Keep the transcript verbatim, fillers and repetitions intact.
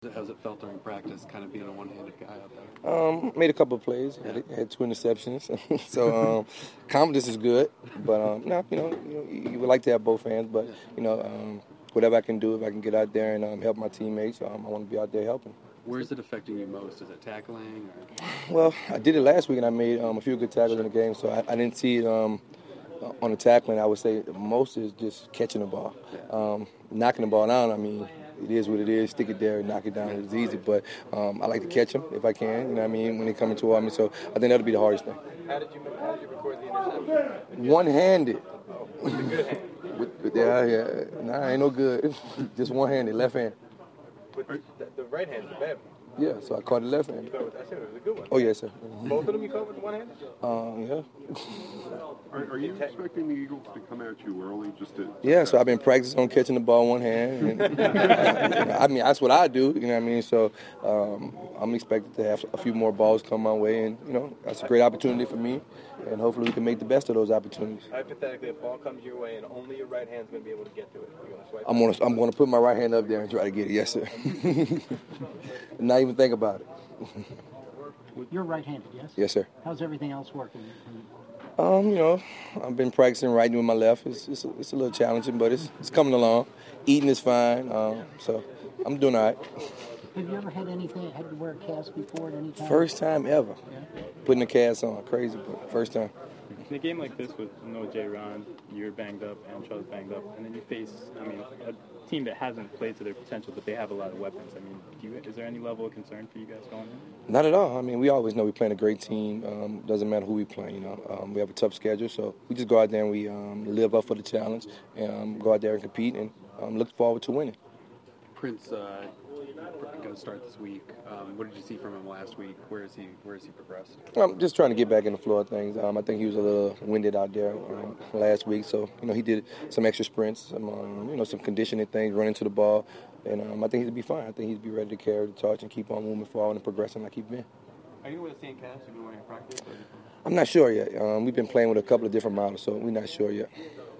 How's it felt during practice, kind of being a one-handed guy out there? Um, made a couple of plays. Yeah. Had, had two interceptions, so um, confidence is good. But um, no, you know, you know, you would like to have both hands. But you know, um, whatever I can do, if I can get out there and um, help my teammates, um, I want to be out there helping. Where is it affecting you most? Is it tackling? Or? Well, I did it last week, and I made um, a few good tackles in the game, so I, I didn't see it um, on the tackling. I would say most is just catching the ball, um, knocking the ball down. I mean. It is what it is. Stick it there, knock it down. It's easy, but um, I like to catch them if I can. You know what I mean? When they come into me, so I think that'll be the hardest thing. How did you how did you record the interception? One-handed. Was it good hand? With, with, yeah, yeah. Nah, ain't no good. Just one-handed, left hand. But the, the right hand's the bad one. Yeah, so I caught the left hand. I said it was a good one. Oh yes, sir. Mm-hmm. Both of them you caught with the one hand? Um, yeah. Are, are you expecting the Eagles to come at you early just to? Yeah, so I've been practicing on catching the ball one hand. And, I mean, that's what I do. You know what I mean? So um, I'm expected to have a few more balls come my way, and you know that's a great opportunity for me. And hopefully we can make the best of those opportunities. Hypothetically, if ball comes your way and only your right hand's going to be able to get to it, you're going to swipe. I'm going to I'm going to put my right hand up there and try to get it. Yes, sir. Not even think about it. You're right-handed, yes? Yes, sir. How's everything else working? Um, you know, I've been practicing writing with my left. It's it's a, it's a little challenging, but it's it's coming along. Eating is fine, um, so I'm doing all right. Have you ever had anything, had to wear a cast before at any time? First time ever. Yeah. Putting a cast on, crazy, but first time. In a game like this with no J. Ron, you're banged up, and Charles banged up, and then you face, I mean, a team that hasn't played to their potential, but they have a lot of weapons. I mean, do you, is there any level of concern for you guys going in? Not at all. I mean, we always know we're playing a great team. Um, doesn't matter who we play, you know. Um, we have a tough schedule, so we just go out there and we um, live up for the challenge, and um, go out there and compete, and um, look forward to winning. Prince uh, going to start this week. Um, what did you see from him last week? Where is he? Where has he progressed? I'm just trying to get back in the flow of things. Um, I think he was a little winded out there um, last week, so you know he did some extra sprints, some um, you know some conditioning things, running to the ball, and um, I think he'd be fine. I think he'd be ready to carry the torch and keep on moving forward and progressing like he's been. Are you with the same cast you've been wearing in practice? I'm not sure yet. Um, we've been playing with a couple of different models, so we're not sure yet.